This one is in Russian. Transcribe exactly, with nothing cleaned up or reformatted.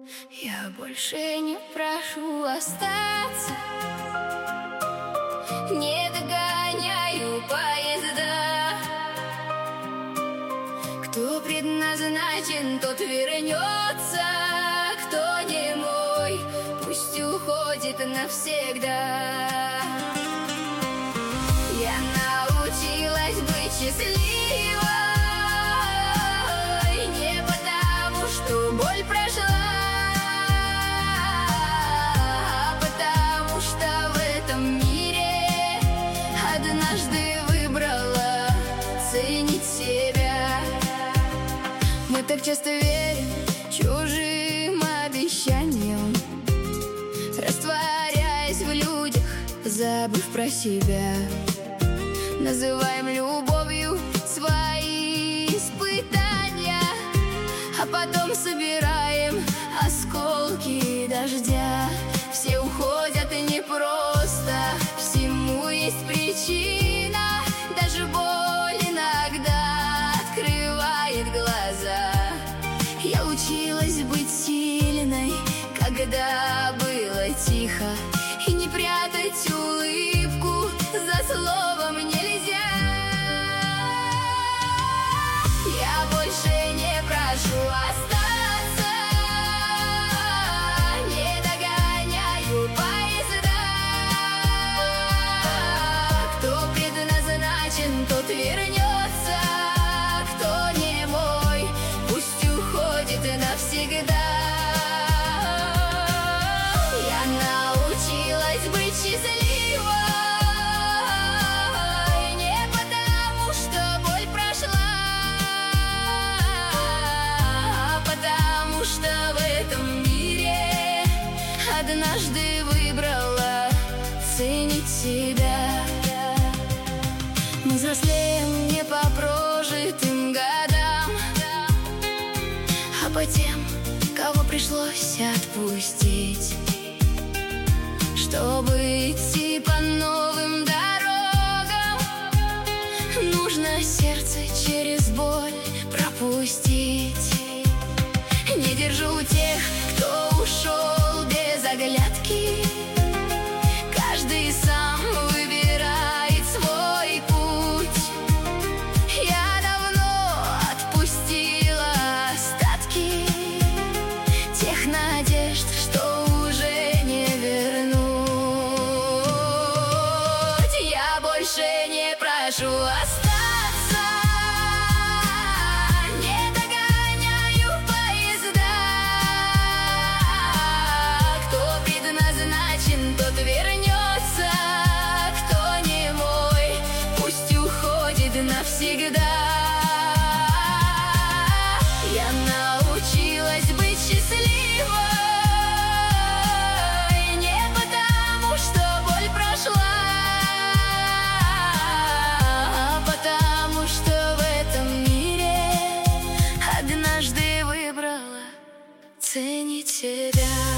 Я больше не прошу остаться, не догоняю поезда. Кто предназначен, тот вернется, кто не мой, пусть уходит навсегда. Я научилась быть счастливой не потому, что боль прошла, а потому что в этом мире однажды выбрала ценить себя. Мы так часто верим чужим обещаниям, растворяясь в людях, забыв про себя. Называем любовью свои испытания, а потом собираем осколки дождя. Все уходят непросто, всему есть причина. Даже боль иногда открывает глаза. Я училась быть сильной, когда было тихо, и не прятать улыбку за словом нельзя. Я больше не прошу остаться, не догоняю поезда. Кто предназначен, тот вернется, кто не мой, пусть уходит навсегда. Я научилась быть счастливой не потому, что боль прошла, а потому что в этом мире однажды выбрала ценить себя. Мы взрослеем не по прожитым годам, а по тем, кого пришлось отпустить, чтобы идти по новым дорогам. Нужно сердце через боль пропустить. Не держу тех, кто ушел без оглядки. Каждый сам выбирает свой путь. Я давно отпустила остатки тех надежд, что уже не вернуть. Я больше не прошу остаться, не догоняю поезда. Кто предназначен, тот вернется, кто не мой, пусть уходит навсегда. Я научилась быть счастливой не потому, что боль прошла, а потому что в этом мире однажды выбрала ценить себя.